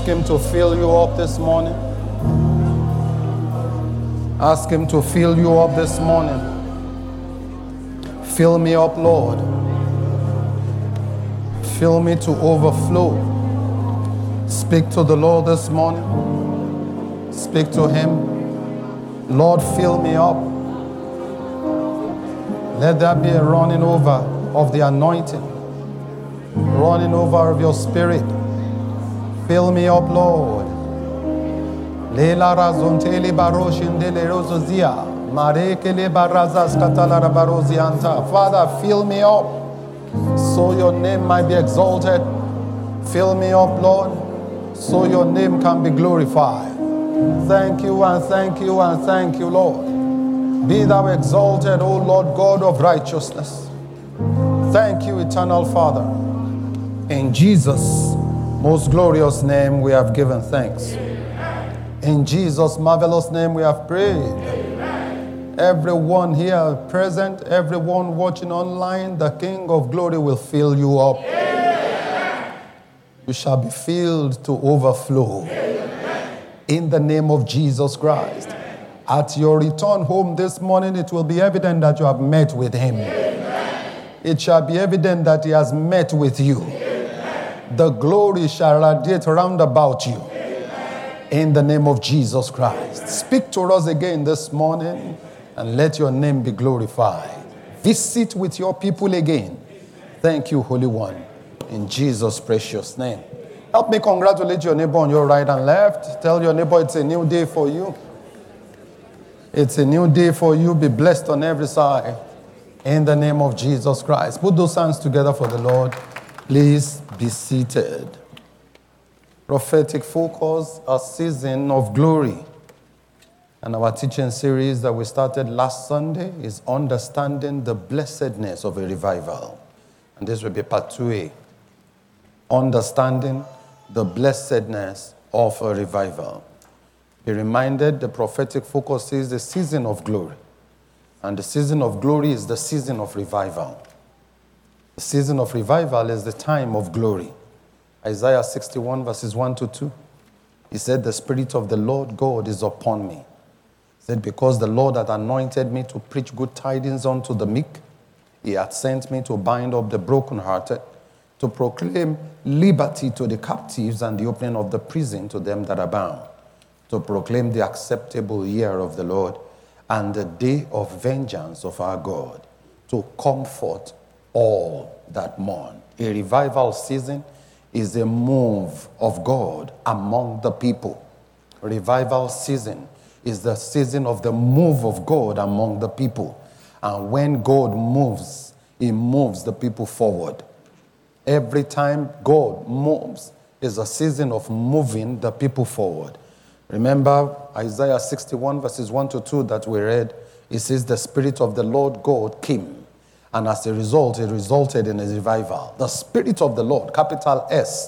Ask him to fill you up this morning. Ask him to fill you up this morning. Fill me up, Lord. Fill me to overflow. Speak to the Lord this morning. Speak to him. Lord, fill me up. Let there be a running over of the anointing. Running over of your spirit. Fill me up, Lord. Lela razontele baroshindele rozozia. Marekele barazas katalara barozianta. Father, fill me up so your name might be exalted. Fill me up, Lord, so your name can be glorified. Thank you and thank you and thank you, Lord. Be thou exalted, O Lord God of righteousness. Thank you, eternal Father. In Jesus' most glorious name we have given thanks. In Jesus' marvelous name we have prayed. Everyone here present, everyone watching online, the King of Glory will fill you up. You shall be filled to overflow. In the name of Jesus Christ. At your return home this morning, it will be evident that you have met with him. It shall be evident that he has met with you. The glory shall radiate round about you. In the name of Jesus Christ. Speak to us again this morning and let your name be glorified. Visit with your people again. Thank you, Holy One. In Jesus' precious name. Help me congratulate your neighbor on your right and left. Tell your neighbor it's a new day for you. It's a new day for you. Be blessed on every side. In the name of Jesus Christ. Put those hands together for the Lord. Please be seated. Prophetic focus, a season of glory. And our teaching series that we started last Sunday is understanding the blessedness of a revival. And this will be part 2A. Understanding the blessedness of a revival. Be reminded the prophetic focus is the season of glory. And the season of glory is the season of revival. The season of revival is the time of glory. Isaiah 61 verses 1 to 2. He said, the Spirit of the Lord God is upon me. He said, because the Lord had anointed me to preach good tidings unto the meek. He had sent me to bind up the brokenhearted, to proclaim liberty to the captives and the opening of the prison to them that are bound, to proclaim the acceptable year of the Lord and the day of vengeance of our God, to comfort all that mourn. A revival season is a move of God among the people. Revival season is the season of the move of God among the people. And when God moves, he moves the people forward. Every time God moves is a season of moving the people forward. Remember Isaiah 61 verses 1 to 2 that we read. It says the Spirit of the Lord God came. And as a result, it resulted in a revival. The Spirit of the Lord, capital S,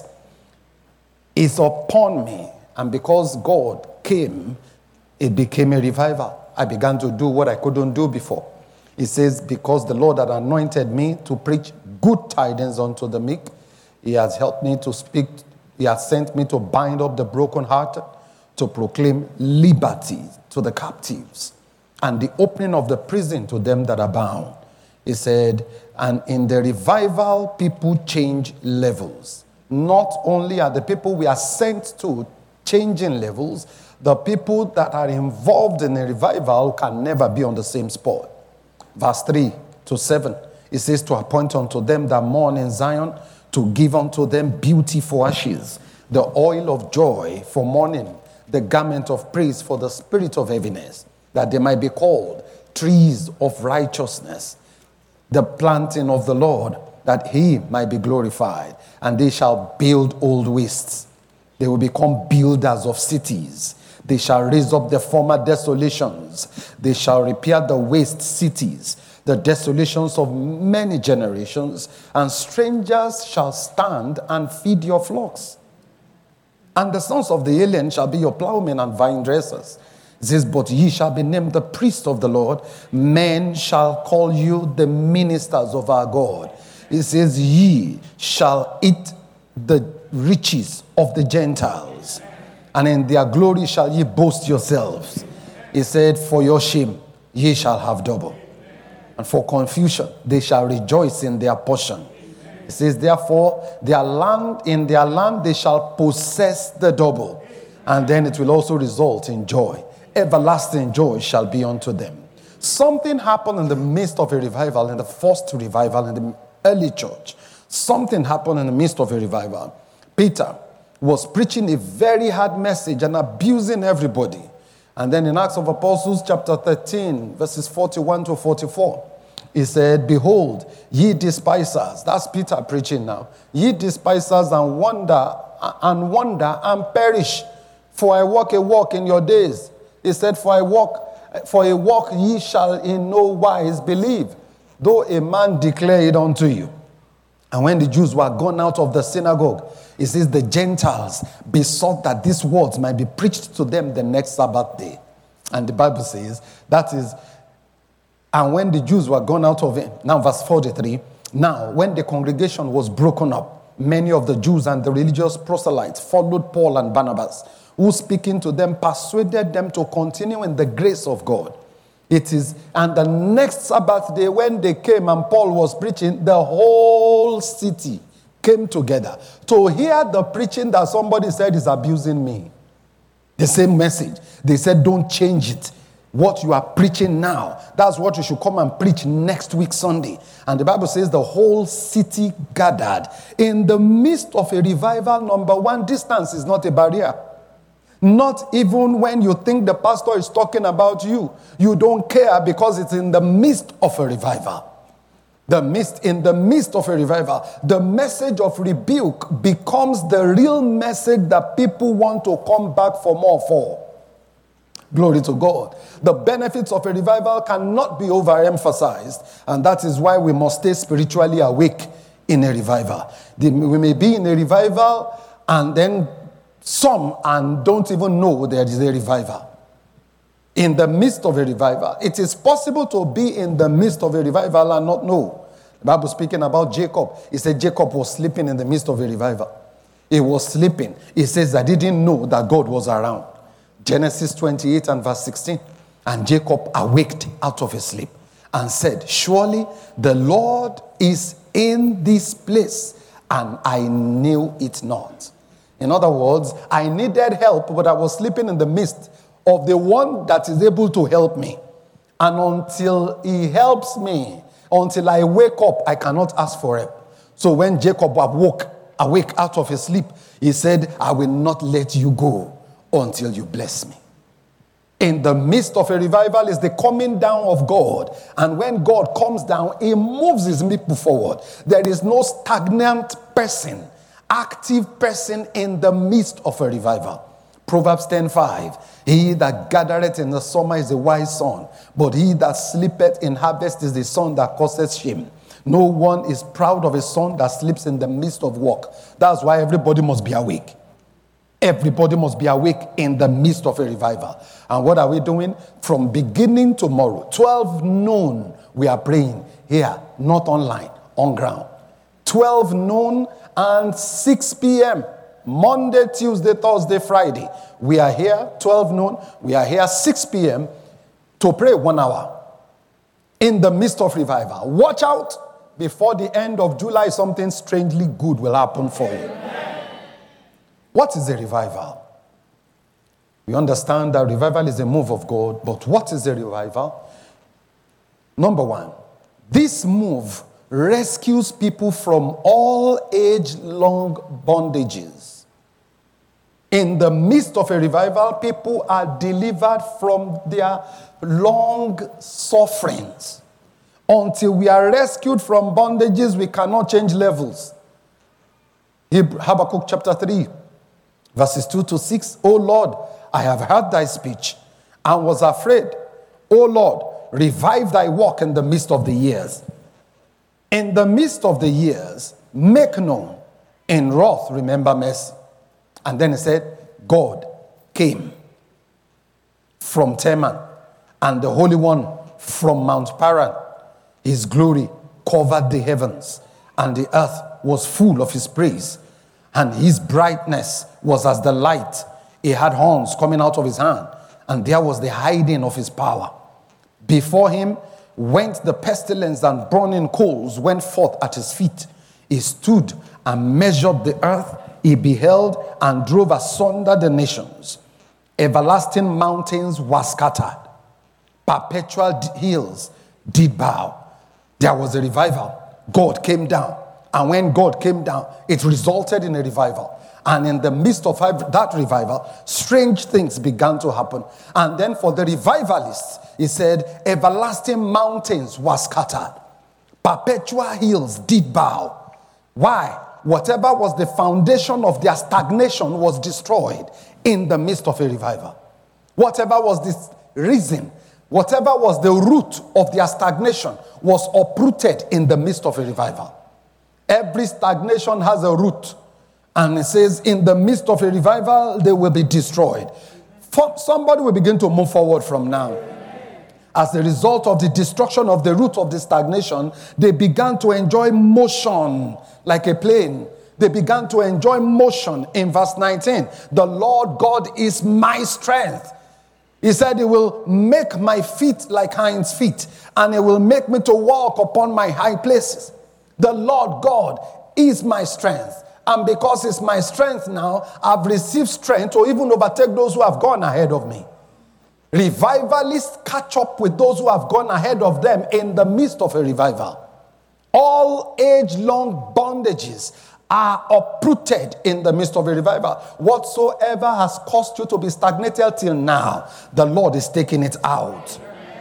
is upon me. And because God came, it became a revival. I began to do what I couldn't do before. It says, because the Lord had anointed me to preach good tidings unto the meek, he has helped me to speak, he has sent me to bind up the brokenhearted, to proclaim liberty to the captives, and the opening of the prison to them that are bound. He said, and in the revival, people change levels. Not only are the people we are sent to changing levels, the people that are involved in a revival can never be on the same spot. Verse 3 to 7, it says, to appoint unto them that mourn in Zion, to give unto them beauty for ashes, the oil of joy for mourning, the garment of praise for the spirit of heaviness, that they might be called trees of righteousness, the planting of the Lord, that he might be glorified. And they shall build old wastes. They will become builders of cities. They shall raise up the former desolations. They shall repair the waste cities, the desolations of many generations, and strangers shall stand and feed your flocks. And the sons of the alien shall be your plowmen and vine dressers. It says, but ye shall be named the priests of the Lord. Men shall call you the ministers of our God. It says, ye shall eat the riches of the Gentiles, and in their glory shall ye boast yourselves. He said, for your shame ye shall have double, and for confusion they shall rejoice in their portion. It says, therefore, in their land they shall possess the double, and then it will also result in joy. Everlasting joy shall be unto them. Something happened in the midst of a revival, in the first revival in the early church. Something happened in the midst of a revival. Peter was preaching a very hard message and abusing everybody. And then in Acts of Apostles chapter 13, verses 41 to 44, he said, behold, ye despisers, that's Peter preaching now, ye despisers and wonder and perish, for I walk a walk in your days. He said, for a walk ye shall in no wise believe, though a man declare it unto you. And when the Jews were gone out of the synagogue, it says the Gentiles besought that these words might be preached to them the next Sabbath day. And the Bible says, that is, and when the Jews were gone out of it, now verse 43, now when the congregation was broken up, many of the Jews and the religious proselytes followed Paul and Barnabas, who speaking to them persuaded them to continue in the grace of God. And the next Sabbath day when they came and Paul was preaching, the whole city came together to hear the preaching that somebody said is abusing me. The same message. They said, don't change it. What you are preaching now, that's what you should come and preach next week Sunday. And the Bible says the whole city gathered. In the midst of a revival, number one, distance is not a barrier. Not even when you think the pastor is talking about you. You don't care because it's in the midst of a revival. In the midst of a revival, the message of rebuke becomes the real message that people want to come back for more for. Glory to God. The benefits of a revival cannot be overemphasized, and that is why we must stay spiritually awake in a revival. We may be in a revival and then some and don't even know there is a revival. In the midst of a revival, it is possible to be in the midst of a revival and not know. The Bible speaking about Jacob, it said Jacob was sleeping in the midst of a revival. He was sleeping. It says I didn't know that God was around. Genesis 28 and verse 16. And Jacob awaked out of his sleep and said, surely the Lord is in this place, and I knew it not. In other words, I needed help, but I was sleeping in the midst of the one that is able to help me. And until he helps me, until I wake up, I cannot ask for help. So when Jacob awake out of his sleep, he said, I will not let you go until you bless me. In the midst of a revival is the coming down of God. And when God comes down, he moves his people forward. There is no stagnant person, active person in the midst of a revival. Proverbs 10:5. He that gathereth in the summer is a wise son, but he that sleepeth in harvest is the son that causeth shame. No one is proud of a son that sleeps in the midst of work. That's why everybody must be awake. Everybody must be awake in the midst of a revival. And what are we doing? From beginning tomorrow, 12 noon, we are praying here, not online, on ground. 12 noon and 6 p.m. Monday, Tuesday, Thursday, Friday. We are here, 12 noon. We are here, 6 p.m. to pray 1 hour in the midst of revival. Watch out. Before the end of July, something strangely good will happen for you. What is a revival? We understand that revival is a move of God, but what is a revival? Number one, this move rescues people from all age-long bondages. In the midst of a revival, people are delivered from their long sufferings. Until we are rescued from bondages, we cannot change levels. Habakkuk chapter 3, verses 2 to 6. O Lord, I have heard thy speech and was afraid. O Lord, revive thy work in the midst of the years. In the midst of the years, make known. In wrath, remember mercy. And then he said, God came from Teman, and the Holy One from Mount Paran. His glory covered the heavens, and the earth was full of his praise. and his brightness was as the light. He had horns coming out of his hand, and there was the hiding of his power. Before him went the pestilence, and burning coals went forth at his feet. He stood and measured the earth. He beheld and drove asunder the nations. Everlasting mountains were scattered. Perpetual hills did bow. There was a revival. God came down. And when God came down, it resulted in a revival. And in the midst of that revival, strange things began to happen. And then for the revivalists, he said, everlasting mountains were scattered. Perpetual hills did bow. Why? Whatever was the foundation of their stagnation was destroyed in the midst of a revival. Whatever was the reason, whatever was the root of their stagnation was uprooted in the midst of a revival. Every stagnation has a root. And it says, in the midst of a revival, they will be destroyed. Somebody will begin to move forward from now. As a result of the destruction of the root of the stagnation, they began to enjoy motion like a plane. They began to enjoy motion. In verse 19, the Lord God is my strength. He said, he will make my feet like hinds' feet, and he will make me to walk upon my high places. The Lord God is my strength. And because it's my strength now, I've received strength to even overtake those who have gone ahead of me. Revivalists catch up with those who have gone ahead of them in the midst of a revival. All age-long bondages are uprooted in the midst of a revival. Whatsoever has caused you to be stagnated till now, the Lord is taking it out.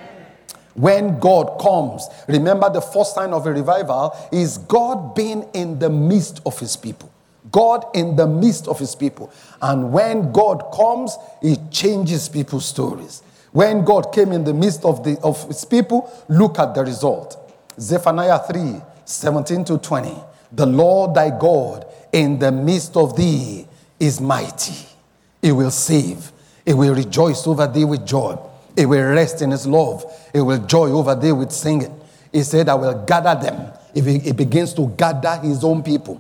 When God comes, remember the first sign of a revival is God being in the midst of his people. God in the midst of his people. And when God comes, he changes people's stories. When God came in the midst of his people, look at the result. Zephaniah 3, 17 to 20. The Lord thy God in the midst of thee is mighty. He will save. He will rejoice over thee with joy. He will rest in his love. He will joy over thee with singing. He said, I will gather them. He begins to gather his own people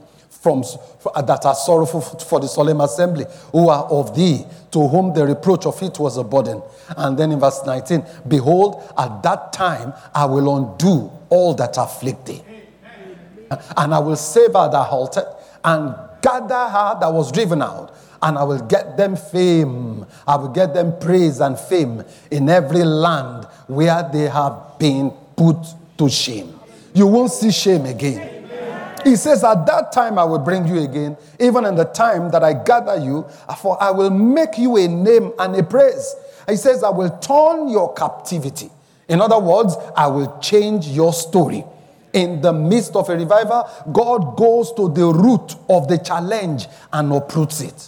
that are sorrowful for the solemn assembly, who are of thee, to whom the reproach of it was a burden. And then in verse 19, behold, at that time I will undo all that afflict thee. And I will save her that halted, and gather her that was driven out. And I will get them fame. I will get them praise and fame in every land where they have been put to shame. You won't see shame again. He says, at that time I will bring you again, even in the time that I gather you, for I will make you a name and a praise. He says, I will turn your captivity. In other words, I will change your story. In the midst of a revival, God goes to the root of the challenge and uproots it.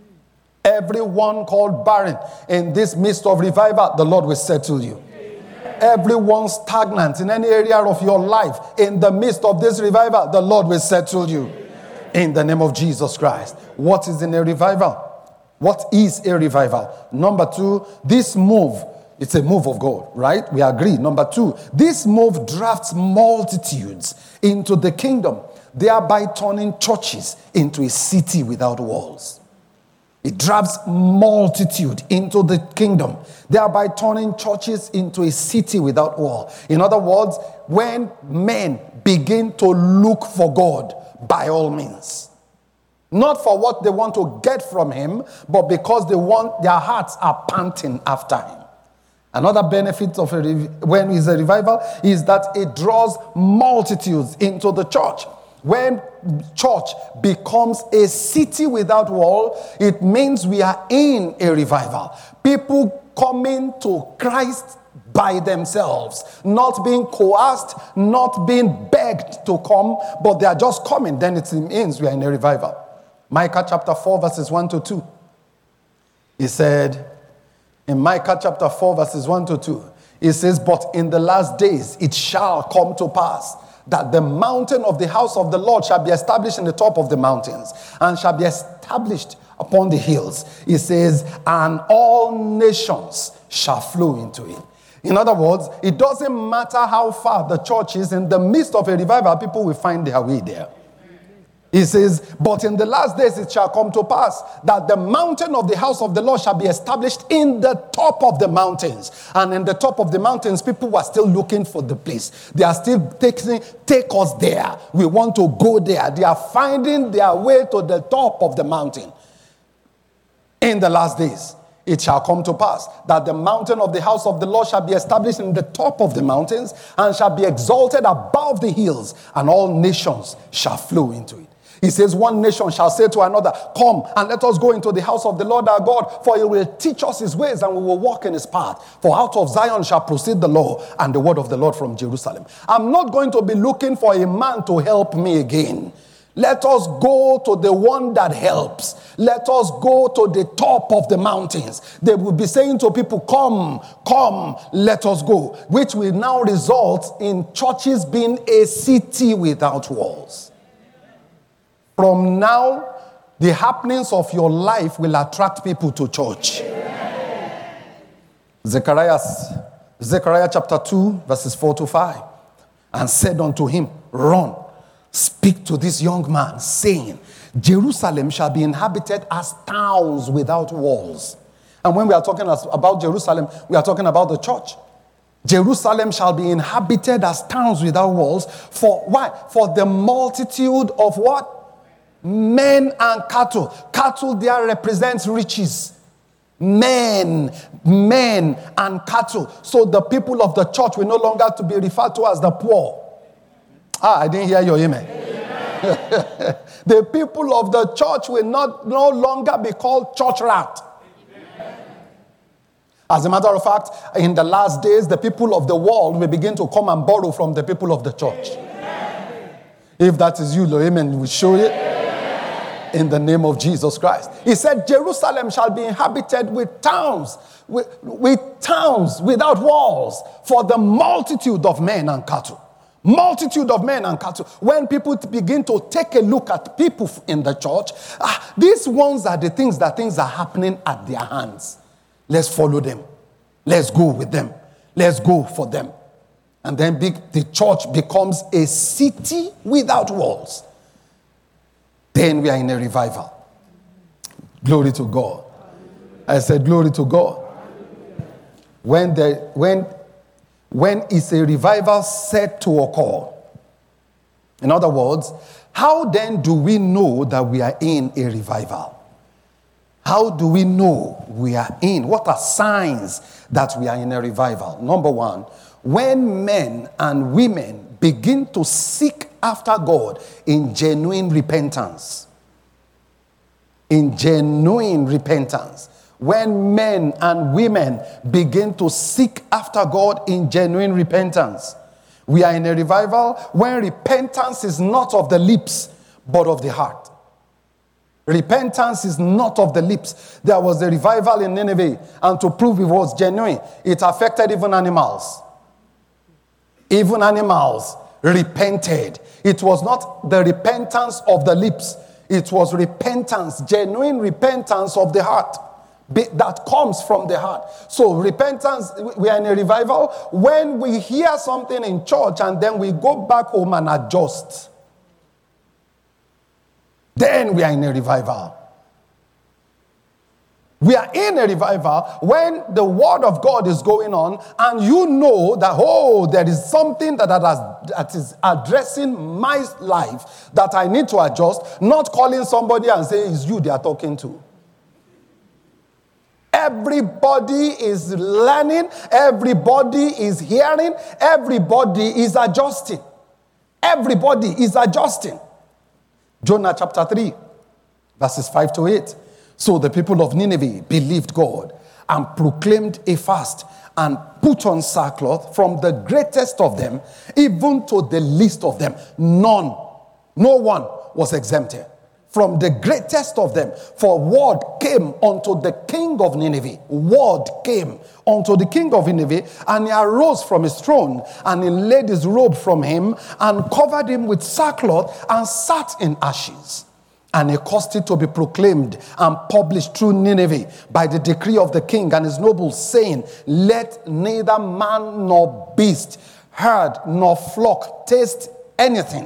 Everyone called barren in this midst of revival, the Lord will settle you. Everyone stagnant in any area of your life, in the midst of this revival, the Lord will settle you. In the name of Jesus Christ. What is in a revival? What is a revival? Number two, this move, it's a move of God, right? We agree. Number two, this move drafts multitudes into the kingdom, thereby turning churches into a city without walls. It drives multitude into the kingdom, thereby turning churches into a city without wall. In other words, when men begin to look for God by all means, not for what they want to get from him, but because their hearts are panting after him. Another benefit of when it's a revival is that it draws multitudes into the church. When church becomes a city without wall, it means we are in a revival. People coming to Christ by themselves, not being coerced, not being begged to come, but they are just coming. Then it means we are in a revival. Micah chapter 4 verses 1 to 2. He said, in Micah chapter 4 verses 1 to 2, he says, but in the last days it shall come to pass that the mountain of the house of the Lord shall be established in the top of the mountains, and shall be established upon the hills. He says, and all nations shall flow into it. In other words, it doesn't matter how far the church is, in the midst of a revival, people will find their way there. He says, but in the last days it shall come to pass that the mountain of the house of the Lord shall be established in the top of the mountains. And in the top of the mountains, people were still looking for the place. They are still take us there. We want to go there. They are finding their way to the top of the mountain. In the last days, it shall come to pass that the mountain of the house of the Lord shall be established in the top of the mountains and shall be exalted above the hills, and all nations shall flow into it. He says, one nation shall say to another, come and let us go into the house of the Lord our God, for he will teach us his ways and we will walk in his path. For out of Zion shall proceed the law and the word of the Lord from Jerusalem. I'm not going to be looking for a man to help me again. Let us go to the one that helps. Let us go to the top of the mountains. They will be saying to people, come, come, let us go. Which will now result in churches being a city without walls. From now, the happenings of your life will attract people to church. Zechariah chapter 2, verses 4 to 5. And said unto him, run, speak to this young man, saying, Jerusalem shall be inhabited as towns without walls. And when we are talking about Jerusalem, we are talking about the church. Jerusalem shall be inhabited as towns without walls. For why? For the multitude of what? Men and cattle. Cattle there represents riches. Men and cattle. So the people of the church will no longer to be referred to as the poor. I didn't hear your amen. The people of the church will no longer be called church rat. As a matter of fact, in the last days, the people of the world will begin to come and borrow from the people of the church. If that is you, Lord, amen, we show it. In the name of Jesus Christ. He said, Jerusalem shall be inhabited with towns, with towns without walls, for the multitude of men and cattle. Multitude of men and cattle. When people begin to take a look at people in the church, these ones are the things that things are happening at their hands. Let's follow them. Let's go with them. Let's go for them. And then the church becomes a city without walls. Then we are in a revival. Glory to God. I said, glory to God. When is a revival set to occur? In other words, how then do we know that we are in a revival? How do we know we are in? What are signs that we are in a revival? Number one, when men and women begin to seek after God in genuine repentance. In genuine repentance. When men and women begin to seek after God in genuine repentance. We are in a revival when repentance is not of the lips, but of the heart. Repentance is not of the lips. There was a revival in Nineveh, and to prove it was genuine, it affected even animals. Even animals repented. It was not the repentance of the lips. It was repentance, genuine repentance of the heart. That comes from the heart. So repentance, we are in a revival when we hear something in church and then we go back home and adjust. Then we are in a revival. We are in a revival when the word of God is going on and you know that, there is something that is addressing my life that I need to adjust, not calling somebody and say, it's you they are talking to. Everybody is learning, everybody is hearing, everybody is adjusting. Everybody is adjusting. Jonah chapter 3, verses 5 to 8. So the people of Nineveh believed God and proclaimed a fast and put on sackcloth from the greatest of them even to the least of them. No one was exempted. From the greatest of them, for word came unto the king of Nineveh. Word came unto the king of Nineveh, and he arose from his throne, and he laid his robe from him, and covered him with sackcloth, and sat in ashes. And he caused it to be proclaimed and published through Nineveh by the decree of the king and his nobles, saying, let neither man nor beast, herd nor flock taste anything.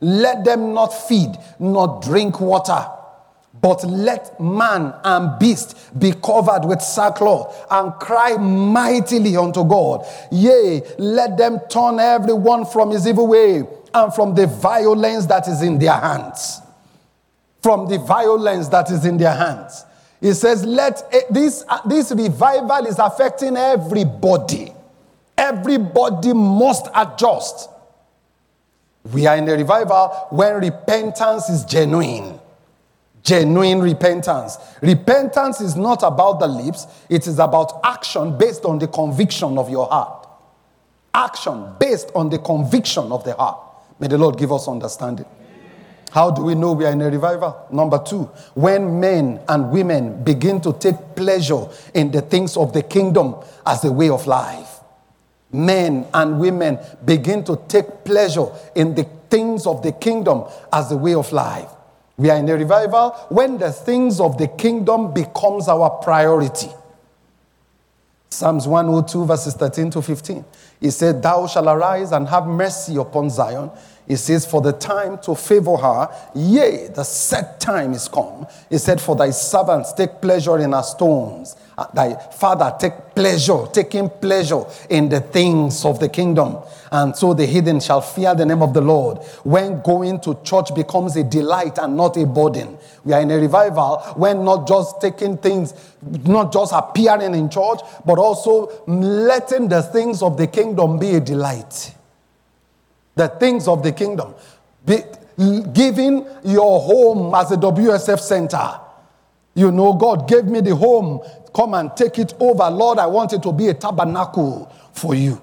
Let them not feed, nor drink water, but let man and beast be covered with sackcloth and cry mightily unto God. Yea, let them turn everyone from his evil way and from the violence that is in their hands. From the violence that is in their hands. It says, this revival is affecting everybody. Everybody must adjust. We are in a revival when repentance is genuine. Genuine repentance. Repentance is not about the lips. It is about action based on the conviction of your heart. Action based on the conviction of the heart. May the Lord give us understanding. How do we know we are in a revival? Number 2, when men and women begin to take pleasure in the things of the kingdom as a way of life. Men and women begin to take pleasure in the things of the kingdom as a way of life. We are in a revival when the things of the kingdom becomes our priority. Psalms 102 verses 13 to 15. He said, thou shalt arise and have mercy upon Zion. He says, for the time to favor her, yea, the set time is come. He said, for thy servants take pleasure in her stones. Thy father taking pleasure in the things of the kingdom. And so the heathen shall fear the name of the Lord. When going to church becomes a delight and not a burden. We are in a revival when not just taking things, not just appearing in church, but also letting the things of the kingdom be a delight. The things of the kingdom. Giving your home as a WSF center. You know, God gave me the home. Come and take it over. Lord, I want it to be a tabernacle for you.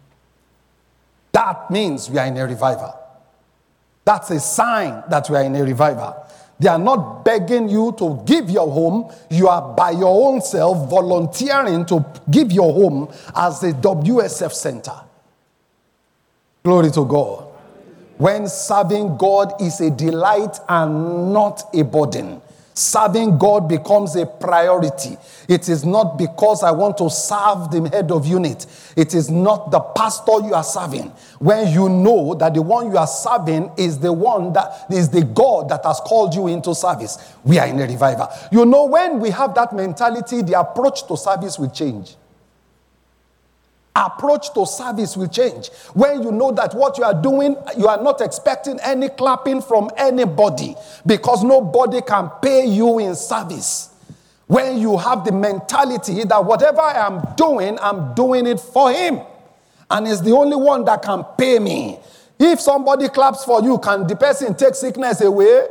That means we are in a revival. That's a sign that we are in a revival. They are not begging you to give your home. You are by your own self volunteering to give your home as a WSF center. Glory to God. When serving God is a delight and not a burden. Serving God becomes a priority. It is not because I want to serve the head of unit. It is not the pastor you are serving. When you know that the one you are serving is the one that is the God that has called you into service. We are in a revival. You know, when we have that mentality, the approach to service will change. Approach to service will change. When you know that what you are doing, you are not expecting any clapping from anybody because nobody can pay you in service. When you have the mentality that whatever I am doing it for him. And it's the only one that can pay me. If somebody claps for you, can the person take sickness away?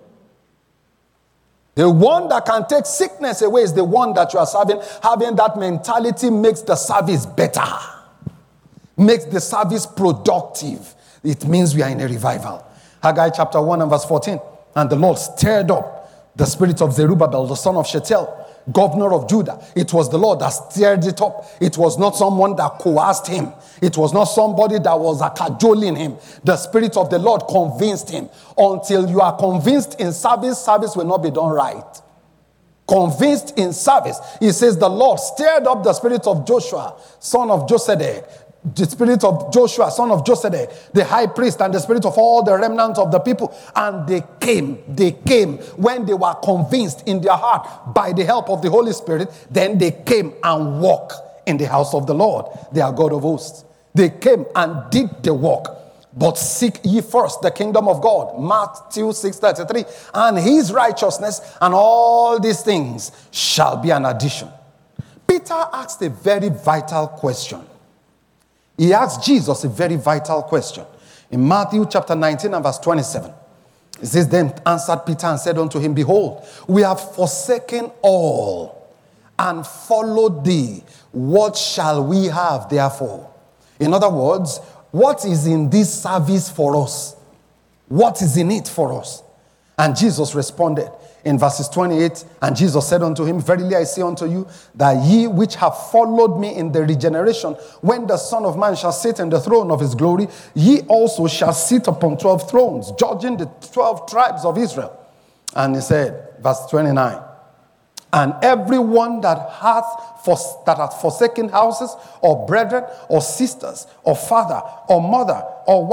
The one that can take sickness away is the one that you are serving. Having that mentality makes the service better. Makes the service productive. It means we are in a revival. Haggai chapter 1 and verse 14. And the Lord stirred up the spirit of Zerubbabel, the son of Shealtiel, governor of Judah. It was the Lord that stirred it up. It was not someone that coerced him. It was not somebody that was cajoling him. The Spirit of the Lord convinced him. Until you are convinced in service, service will not be done right. Convinced in service. He says the Lord stirred up the spirit of Joshua, son of Josedek. The spirit of Joshua, son of Josedek, the high priest, and the spirit of all the remnants of the people. And they came when they were convinced in their heart by the help of the Holy Spirit. Then they came and walked in the house of the Lord, their God of hosts. They came and did the work. But seek ye first the kingdom of God. Matthew 6:33. And his righteousness, and all these things shall be an addition. Peter asked a very vital question. He asked Jesus a very vital question. In Matthew chapter 19 and verse 27. It says, then answered Peter and said unto him, behold, we have forsaken all and followed thee. What shall we have therefore? In other words, what is in this service for us? What is in it for us? And Jesus responded in verses 28, and Jesus said unto him, verily I say unto you, that ye which have followed me in the regeneration, when the Son of Man shall sit in the throne of his glory, ye also shall sit upon 12 thrones, judging the 12 tribes of Israel. And he said, verse 29, and everyone that hath forsaken houses, or brethren, or sisters, or father, or mother, or wife,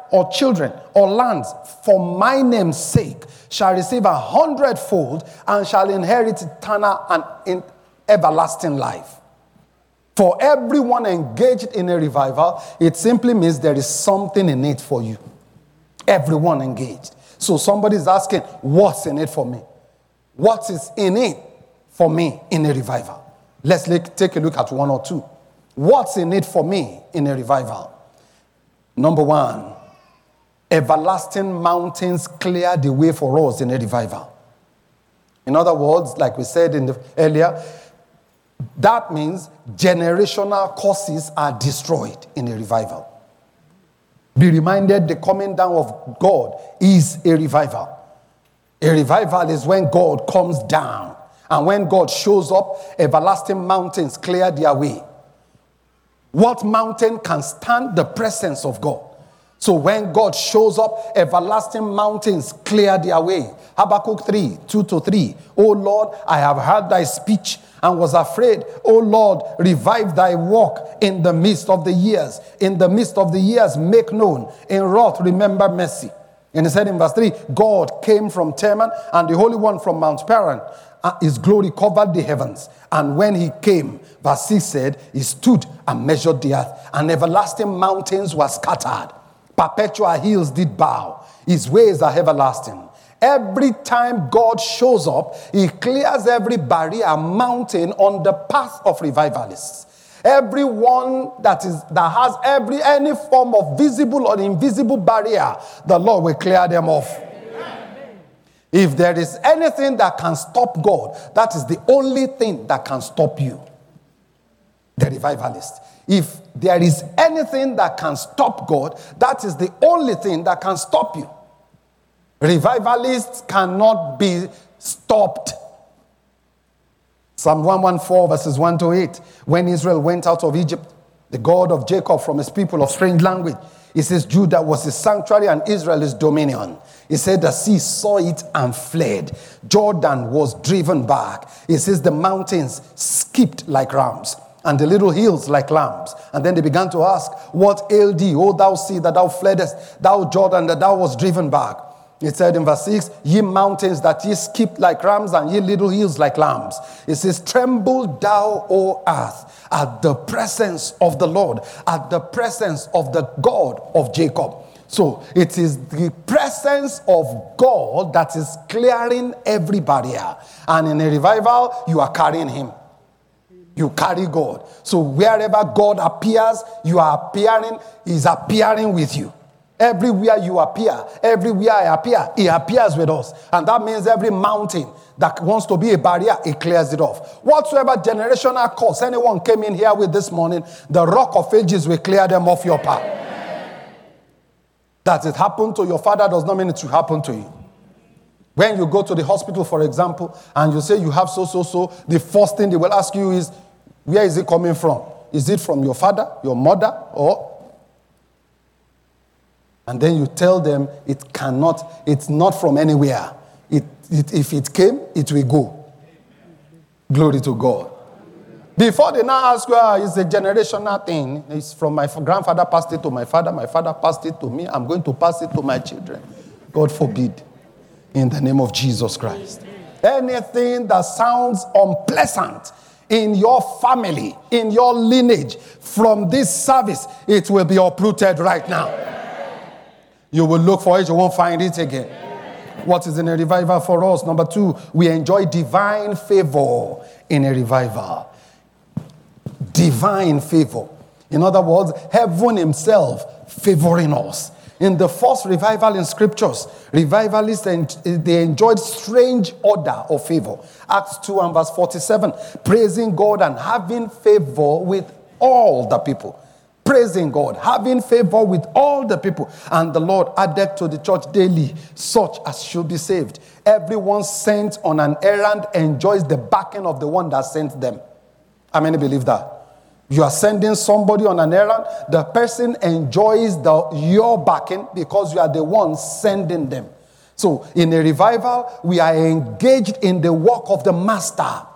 or children or lands for my name's sake shall receive 100-fold and shall inherit eternal and everlasting life. For everyone engaged in a revival, it simply means there is something in it for you. Everyone engaged. So somebody is asking, what's in it for me? What is in it for me in a revival? Let's take a look at one or two. What's in it for me in a revival? Number one, everlasting mountains clear the way for us in a revival. In other words, like we said earlier, that means generational curses are destroyed in a revival. Be reminded the coming down of God is a revival. A revival is when God comes down. And when God shows up, everlasting mountains clear their way. What mountain can stand the presence of God? So when God shows up, everlasting mountains clear their way. Habakkuk 3, 2-3. O Lord, I have heard thy speech and was afraid. O Lord, revive thy work in the midst of the years. In the midst of the years, make known. In wrath, remember mercy. And he said in verse 3, God came from Teman and the Holy One from Mount Paran. His glory covered the heavens. And when he came, verse 6 said, he stood and measured the earth. And everlasting mountains were scattered. Perpetual hills did bow. His ways are everlasting. Every time God shows up, he clears every barrier, mountain on the path of revivalists. Everyone that has any form of visible or invisible barrier, the Lord will clear them off. Amen. If there is anything that can stop God, that is the only thing that can stop you. The revivalist. If there is anything that can stop God, that is the only thing that can stop you. Revivalists cannot be stopped. Psalm 114 verses 1-8. When Israel went out of Egypt, the God of Jacob from his people of strange language, he says Judah was his sanctuary and Israel his dominion. He said the sea saw it and fled. Jordan was driven back. He says the mountains skipped like rams and the little hills like lambs. And then they began to ask, what ailed thee, O thou sea that thou fleddest, thou Jordan that thou was driven back? It said in verse 6, ye mountains that ye skipped like rams and ye little hills like lambs. It says, tremble thou, O earth, at the presence of the Lord, at the presence of the God of Jacob. So it is the presence of God that is clearing every barrier. And in a revival, you are carrying him. You carry God. So wherever God appears, you are appearing, he's appearing with you. Everywhere you appear, everywhere I appear, he appears with us. And that means every mountain that wants to be a barrier, he clears it off. Whatsoever generational curse anyone came in here with this morning, the Rock of Ages will clear them off your path. That it happened to your father does not mean it will happen to you. When you go to the hospital, for example, and you say you have so, the first thing they will ask you is, where is it coming from? Is it from your father, your mother, or... And then you tell them it's not from anywhere. If it came, it will go. Glory to God. Before they now ask you, it's a generational thing. It's from my grandfather passed it to my father passed it to me. I'm going to pass it to my children. God forbid. In the name of Jesus Christ. Anything that sounds unpleasant in your family, in your lineage, from this service, it will be uprooted right now. You will look for it, you won't find it again. What is in a revival for us? Number 2, we enjoy divine favor in a revival. Divine favor. In other words, heaven himself favoring us. In the first revival in scriptures, revivalists, they enjoyed strange order of favor. Acts 2 and verse 47, praising God and having favor with all the people. Praising God, having favor with all the people. And the Lord added to the church daily such as should be saved. Everyone sent on an errand enjoys the backing of the one that sent them. How many believe that? You are sending somebody on an errand, the person enjoys your backing because you are the one sending them. So in a revival, we are engaged in the work of the master.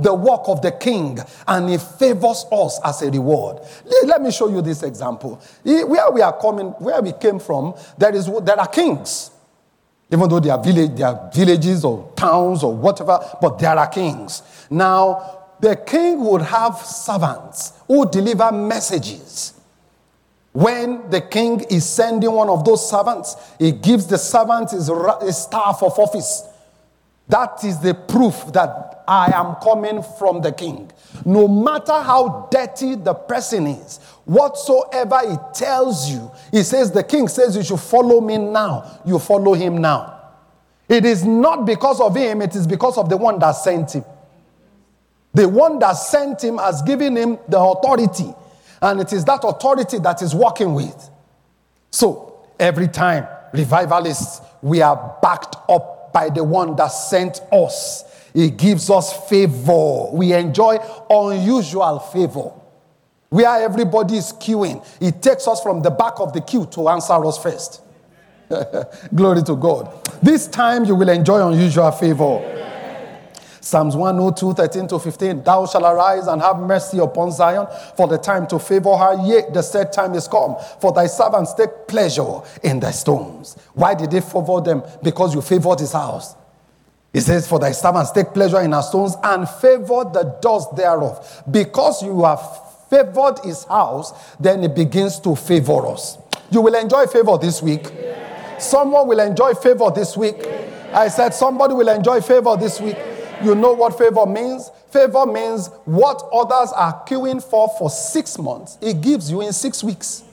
the work of the king, and he favors us as a reward. Let me show you this example. Where we came from, there are kings. Even though they are villages or towns or whatever, but there are kings. Now, the king would have servants who deliver messages. When the king is sending one of those servants, he gives the servant his staff of office. That is the proof that I am coming from the king. No matter how dirty the person is, whatsoever he tells you, he says, the king says you should follow me now. You follow him now. It is not because of him, it is because of the one that sent him. The one that sent him has given him the authority. And it is that authority that he's working with. So, every time, revivalists, we are backed up by the one that sent us. He gives us favor. We enjoy unusual favor. Where everybody is queuing, he takes us from the back of the queue to answer us first. Glory to God. This time you will enjoy unusual favor. Psalms 102, 13-15. Thou shalt arise and have mercy upon Zion, for the time to favor her, yea, the set time is come. For thy servants take pleasure in thy stones. Why did they favor them? Because you favored his house. He says, for thy servants take pleasure in her stones and favor the dust thereof. Because you have favored his house, then he begins to favor us. You will enjoy favor this week. Someone will enjoy favor this week. I said somebody will enjoy favor this week. You know what favor means? Favor means what others are queuing for 6 months, he gives you in 6 weeks.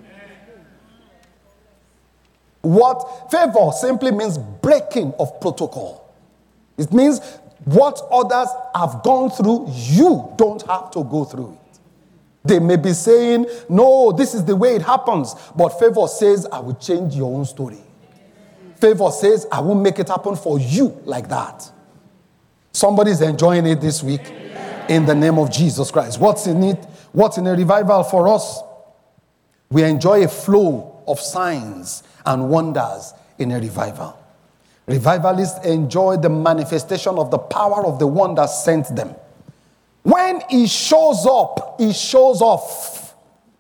What favor simply means breaking of protocol. It means what others have gone through, you don't have to go through it. They may be saying, no, this is the way it happens. But favor says, I will change your own story. Favor says, I will make it happen for you like that. Somebody's enjoying it this week in the name of Jesus Christ. What's in it? What's in a revival for us? We enjoy a flow of signs and wonders in a revival. Revivalists enjoy the manifestation of the power of the one that sent them. When he shows up, he shows off.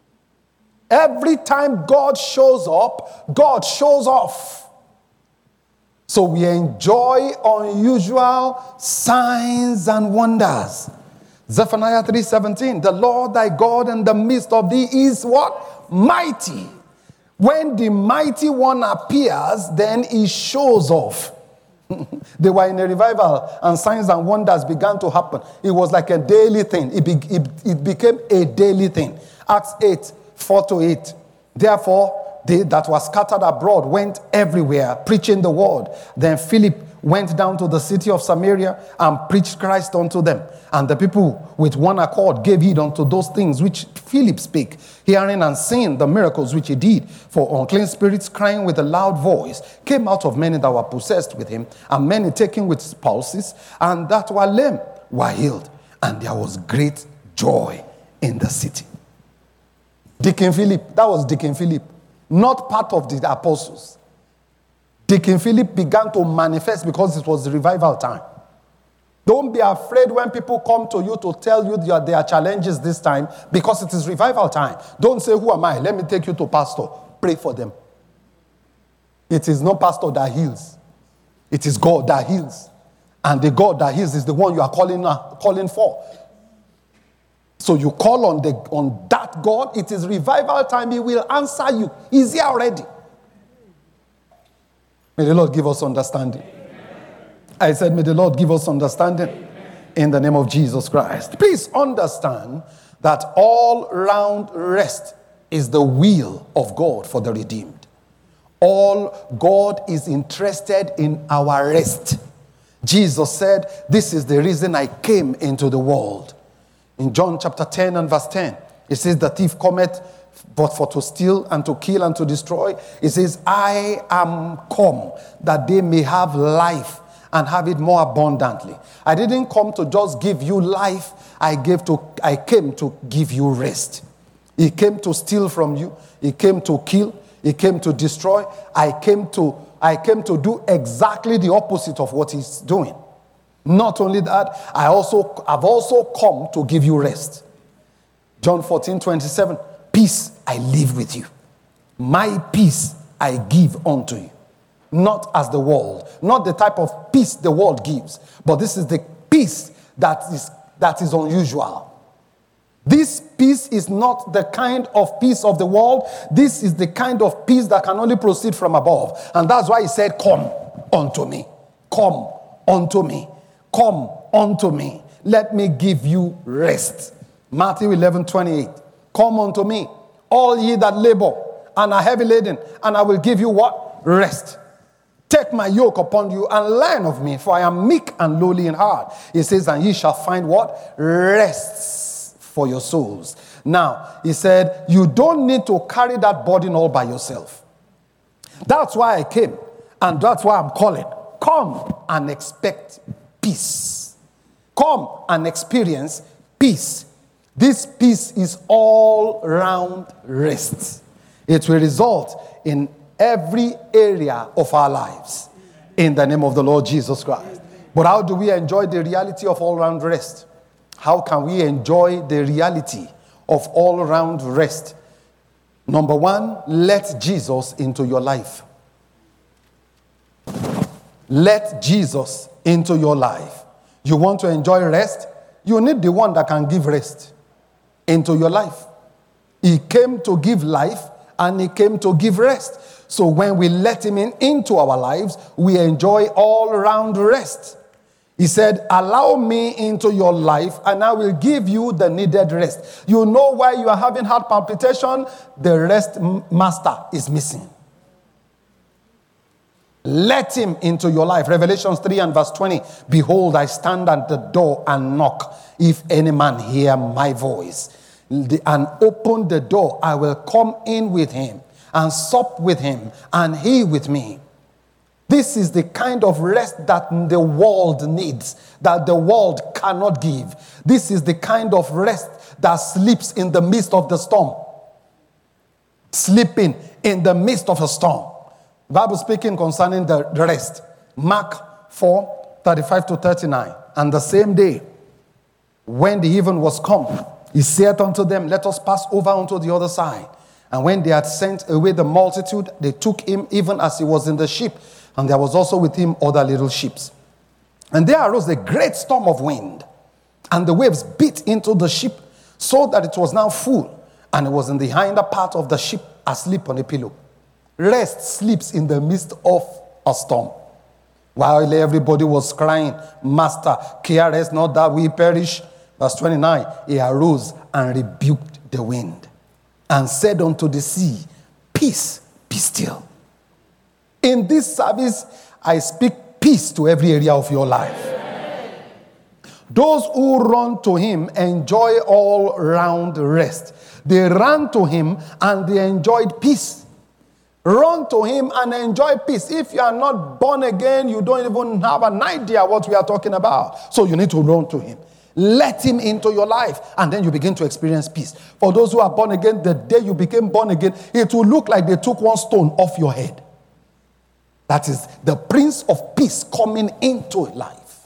Every time God shows up, God shows off. So we enjoy unusual signs and wonders. Zephaniah 3:17, the Lord thy God in the midst of thee is what? Mighty. When the mighty one appears, then he shows off. They were in a revival and signs and wonders began to happen. It was like a daily thing. It became a daily thing. Acts 8:4-8. Therefore, they that were scattered abroad went everywhere, preaching the word. Then Philip went down to the city of Samaria and preached Christ unto them. And the people with one accord gave heed unto those things which Philip spake, hearing and seeing the miracles which he did. For unclean spirits, crying with a loud voice, came out of many that were possessed with him, and many taken with palsies, and that were lame were healed. And there was great joy in the city. Deacon Philip, that was Deacon Philip. Not part of the apostles. Deacon Philip began to manifest because it was the revival time. Don't be afraid when people come to you to tell you there are challenges this time because it is revival time. Don't say, who am I? Let me take you to pastor. Pray for them. It is not pastor that heals. It is God that heals. And the God that heals is the one you are calling for. So you call on that God. It is revival time. He will answer you. He's here already. May the Lord give us understanding. I said, may the Lord give us understanding in the name of Jesus Christ. Please understand that all round rest is the will of God for the redeemed. All God is interested in our rest. Jesus said, this is the reason I came into the world. In John chapter 10 and verse 10, it says, the thief cometh but for to steal and to kill and to destroy. It says, I am come that they may have life and have it more abundantly. I didn't come to just give you life. I came to give you rest. He came to steal from you. He came to kill. He came to destroy. I came to do exactly the opposite of what he's doing. Not only that, I've also come to give you rest. John 14:27, peace I leave with you. My peace I give unto you. Not as the world, not the type of peace the world gives, but this is the peace that is unusual. This peace is not the kind of peace of the world. This is the kind of peace that can only proceed from above. And that's why he said, come unto me. Come unto me. Come unto me. Let me give you rest. Matthew 11:28. Come unto me, all ye that labor and are heavy laden, and I will give you what? Rest. Take my yoke upon you and learn of me, for I am meek and lowly in heart. He says, and ye shall find what? Rest for your souls. Now, he said, you don't need to carry that burden all by yourself. That's why I came, and that's why I'm calling. Come and expect peace. Come and experience peace. This peace is all round rest. It will result in every area of our lives in the name of the Lord Jesus Christ. But how do we enjoy the reality of all-round rest? How can we enjoy the reality of all-round rest? Number one, let Jesus into your life. Let Jesus into your life. You want to enjoy rest? You need the one that can give rest into your life. He came to give life and he came to give rest. So when we let him into our lives, we enjoy all-round rest. He said, allow me into your life and I will give you the needed rest. You know why you are having heart palpitation? The rest master is missing. Let him into your life. Revelations 3 and verse 20. Behold, I stand at the door and knock. If any man hear my voice and open the door, I will come in with him and sup with him and he with me. This is the kind of rest that the world needs, that the world cannot give. This is the kind of rest that sleeps in the midst of the storm. Sleeping in the midst of a storm. Bible speaking concerning the rest. Mark 4:35-39. And the same day, when the even was come, he said unto them, let us pass over unto the other side. And when they had sent away the multitude, they took him even as he was in the ship. And there was also with him other little ships. And there arose a great storm of wind. And the waves beat into the ship, so that it was now full. And it was in the hinder part of the ship, asleep on a pillow. Rest sleeps in the midst of a storm. While everybody was crying, Master, carest not that we perish. Verse 29, he arose and rebuked the wind and said unto the sea, peace, be still. In this service, I speak peace to every area of your life. Amen. Those who run to him enjoy all-round rest. They ran to him and they enjoyed peace. Run to him and enjoy peace. If you are not born again, you don't even have an idea what we are talking about. So you need to run to him. Let him into your life, and then you begin to experience peace. For those who are born again, the day you became born again, it will look like they took one stone off your head. That is the Prince of Peace coming into life.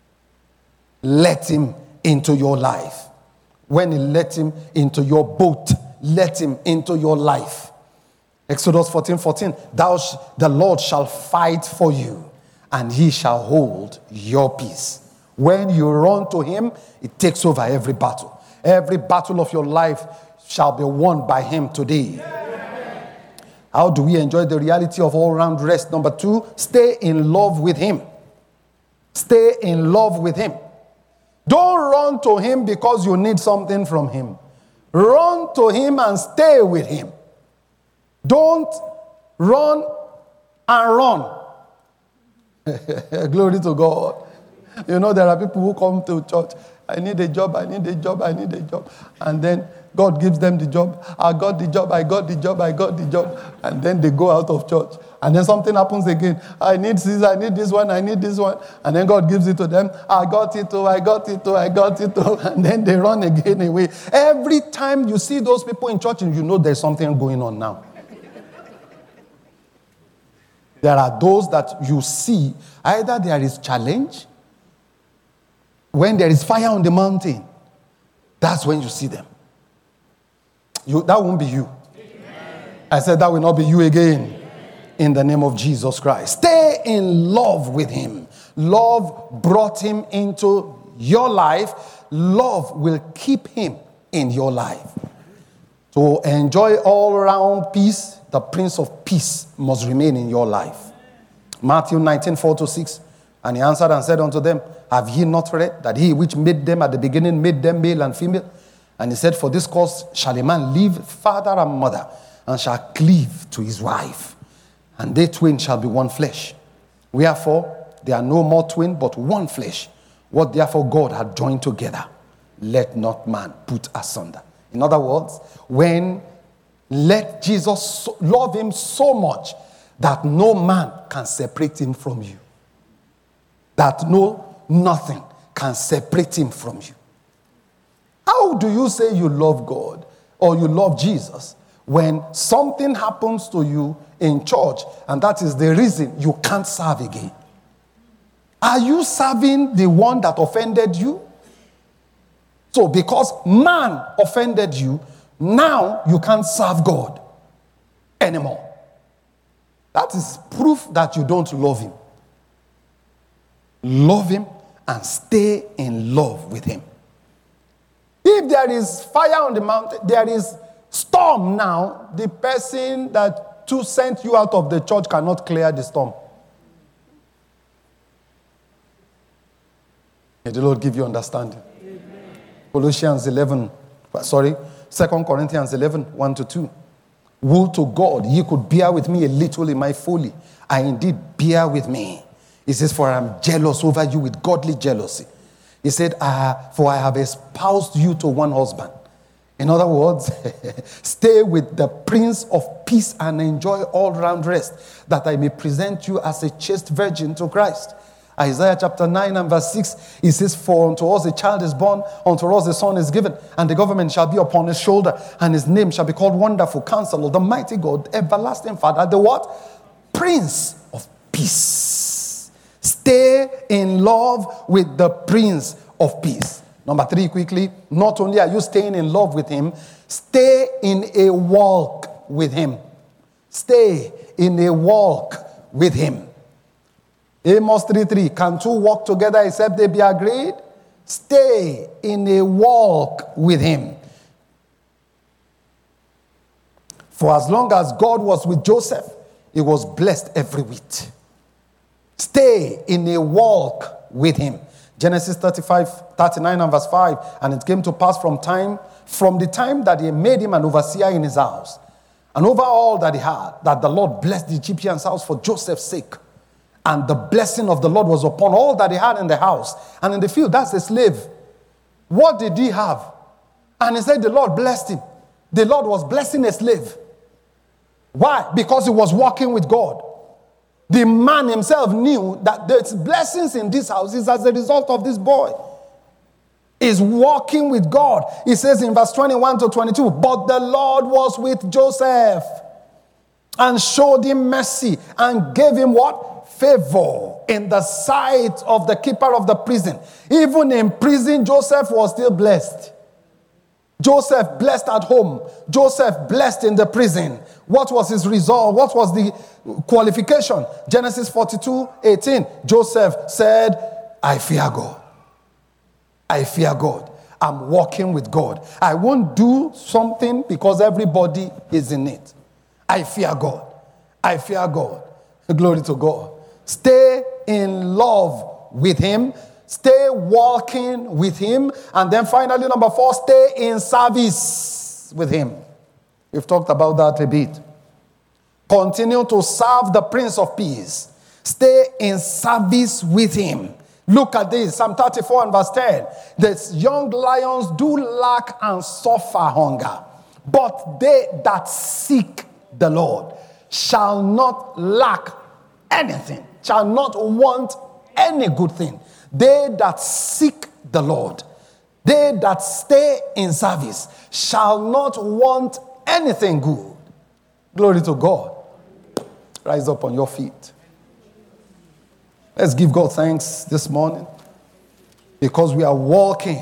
Let him into your life. When he let him into your boat, let him into your life. Exodus 14:14, the Lord shall fight for you, and he shall hold your peace. When you run to him, it takes over every battle. Every battle of your life shall be won by him today. Amen. How do we enjoy the reality of all-round rest? Number 2, stay in love with him. Stay in love with him. Don't run to him because you need something from him. Run to him and stay with him. Don't run and run. Glory to God. You know, there are people who come to church. I need a job, I need a job, I need a job. And then God gives them the job. I got the job, I got the job, I got the job. And then they go out of church. And then something happens again. I need this, I need this one, I need this one. And then God gives it to them. I got it too, I got it too, I got it too. And then they run again away. Every time you see those people in church, you know there's something going on now. There are those that you see, either there is challenge, When there is fire on the mountain, that's when you see them. That won't be you. Amen. I said that will not be you again. Amen. In the name of Jesus Christ. Stay in love with him. Love brought him into your life. Love will keep him in your life. To enjoy all-round peace, the Prince of Peace must remain in your life. Matthew 19:4-6. And he answered and said unto them, have ye not read that he which made them at the beginning made them male and female? And he said, for this cause shall a man leave father and mother, and shall cleave to his wife, and they twain shall be one flesh. Wherefore, they are no more twain, but one flesh. What therefore God had joined together, let not man put asunder. In other words, let Jesus love him so much that no man can separate him from you. That nothing can separate him from you. How do you say you love God or you love Jesus when something happens to you in church and that is the reason you can't serve again? Are you serving the one that offended you? So because man offended you, now you can't serve God anymore. That is proof that you don't love him. Love him and stay in love with him. If there is fire on the mountain, there is storm now, the person that sent you out of the church cannot clear the storm. May the Lord give you understanding. Amen. 2 Corinthians 11, 1-2. Woe to God, ye could bear with me a little in my folly. I indeed bear with me. He says, for I am jealous over you with godly jealousy. He said, for I have espoused you to one husband. In other words, stay with the Prince of Peace and enjoy all-round rest, that I may present you as a chaste virgin to Christ. Isaiah chapter 9 and verse 6, he says, for unto us a child is born, unto us a son is given, and the government shall be upon his shoulder, and his name shall be called Wonderful Counselor, the Mighty God, Everlasting Father, the what? Prince of Peace. Stay in love with the Prince of Peace. Number 3, quickly. Not only are you staying in love with him, stay in a walk with him. Stay in a walk with him. Amos 3:3. Can two walk together except they be agreed? Stay in a walk with him. For as long as God was with Joseph, he was blessed every whit. Stay in a walk with him. Genesis 39 and verse 5. And it came to pass from the time that he made him an overseer in his house, and over all that he had, that the Lord blessed the Egyptian's house for Joseph's sake. And the blessing of the Lord was upon all that he had in the house and in the field. That's a slave. What did he have? And he said the Lord blessed him. The Lord was blessing a slave. Why? Because he was walking with God. The man himself knew that there's blessings in this house is as a result of this boy. He's walking with God. He says in verse 21-22, but the Lord was with Joseph and showed him mercy and gave him what? Favor in the sight of the keeper of the prison. Even in prison, Joseph was still blessed. Joseph blessed at home. Joseph blessed in the prison. What was his result? What was the qualification? Genesis 42:18. Joseph said, I fear God. I fear God. I'm walking with God. I won't do something because everybody is in it. I fear God. I fear God. Glory to God. Stay in love with him. Stay walking with him. And then finally, number 4, stay in service with him. We've talked about that a bit. Continue to serve the Prince of Peace. Stay in service with him. Look at this, Psalm 34 and verse 10. The young lions do lack and suffer hunger, but they that seek the Lord shall not lack anything, shall not want any good thing. They that seek the Lord, they that stay in service, shall not want anything good. Glory to God. Rise up on your feet. Let's give God thanks this morning. because we are walking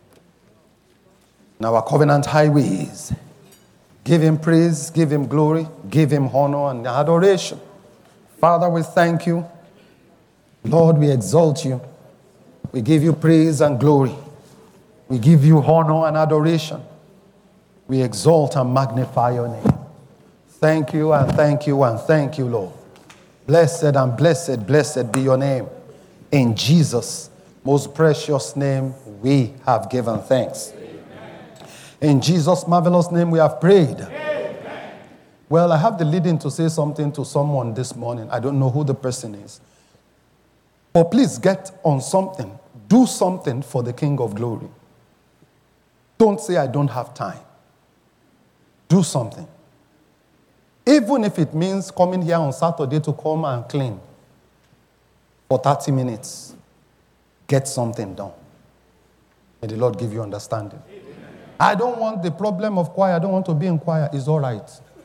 in our covenant highways. Give him praise, give him glory, give him honor and adoration. Father, we thank you. Lord, we exalt you. We give you praise and glory. We give you honor and adoration. We exalt and magnify your name. Thank you and thank you and thank you, Lord. Blessed and blessed, blessed be your name. In Jesus' most precious name, we have given thanks. In Jesus' marvelous name, we have prayed. Amen. Well, I have the leading to say something to someone this morning. I don't know who the person is. But please get on something. Do something for the King of Glory. Don't say, I don't have time. Do something. Even if it means coming here on Saturday to come and clean for 30 minutes. Get something done. May the Lord give you understanding. I don't want the problem of choir. I don't want to be in choir. It's all right.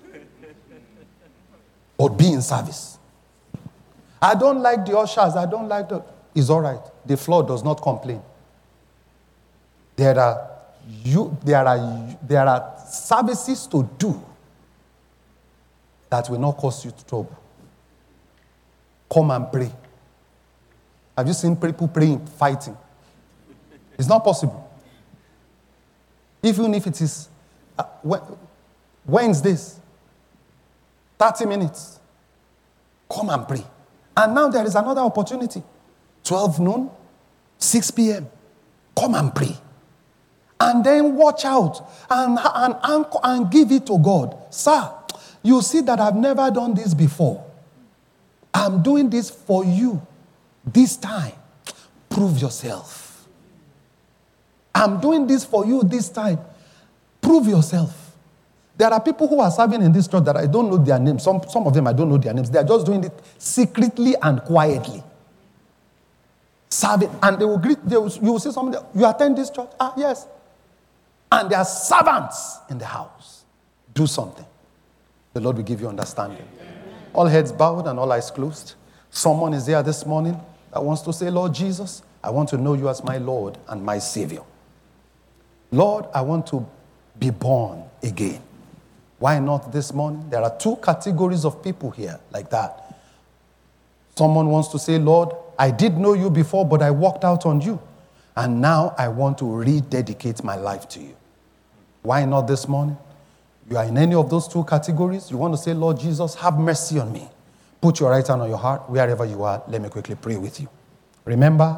But be in service. I don't like the ushers. I don't like the... It's all right. The floor does not complain. There are services to do that will not cause you trouble. Come and pray. Have you seen people praying, fighting? It's not possible. Even if it is Wednesdays, 30 minutes, come and pray. And now there is another opportunity. 12 noon, 6 p.m. Come and pray. And then watch out and give it to God. Sir, you see that I've never done this before. I'm doing this for you this time. Prove yourself. I'm doing this for you this time. Prove yourself. There are people who are serving in this church that I don't know their names. Some of them I don't know their names. They are just doing it secretly and quietly. Serving. And they will greet, you will see somebody, you attend this church? Ah, yes. And there are servants in the house. Do something. The Lord will give you understanding. All heads bowed and all eyes closed. Someone is here this morning that wants to say, Lord Jesus, I want to know you as my Lord and my Savior. Lord, I want to be born again. Why not this morning? There are two categories of people here like that. Someone wants to say, Lord, I did know you before, but I walked out on you. And now I want to rededicate my life to you. Why not this morning? You are in any of those two categories. You want to say, Lord Jesus, have mercy on me. Put your right hand on your heart, wherever you are. Let me quickly pray with you. Remember,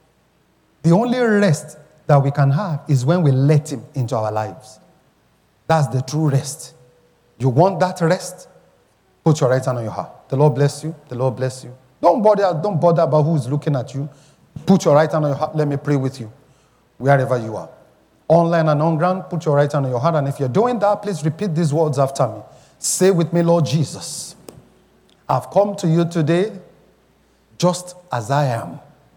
the only rest that we can have is when we let him into our lives. That's the true rest. You want that rest? Put your right hand on your heart. The Lord bless you. The Lord bless you. Don't bother about who is looking at you. Put your right hand on your heart. Let me pray with you. Wherever you are. Online and on ground, put your right hand on your heart. And if you're doing that, please repeat these words after me. Say with me, Lord Jesus, I've come to you today just as I am.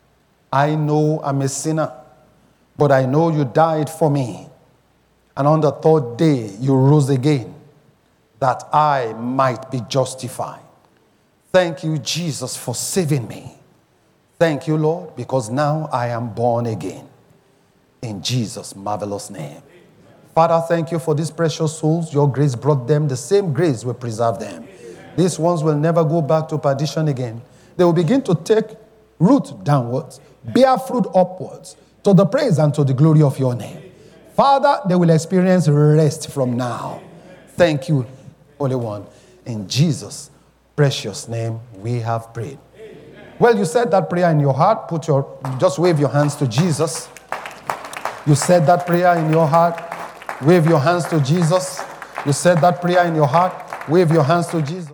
I know I'm a sinner, but I know you died for me. And on the third day, you rose again, that I might be justified. Thank you, Jesus, for saving me. Thank you, Lord, because now I am born again. In Jesus' marvelous name. Father, thank you for these precious souls. Your grace brought them. The same grace will preserve them. These ones will never go back to perdition again. They will begin to take root downwards, bear fruit upwards, to the praise and to the glory of your name. Father, they will experience rest from now. Thank you, Holy One. In Jesus' precious name, we have prayed. Well, you said that prayer in your heart. Just wave your hands to Jesus. You said that prayer in your heart. Wave your hands to Jesus. You said that prayer in your heart. Wave your hands to Jesus.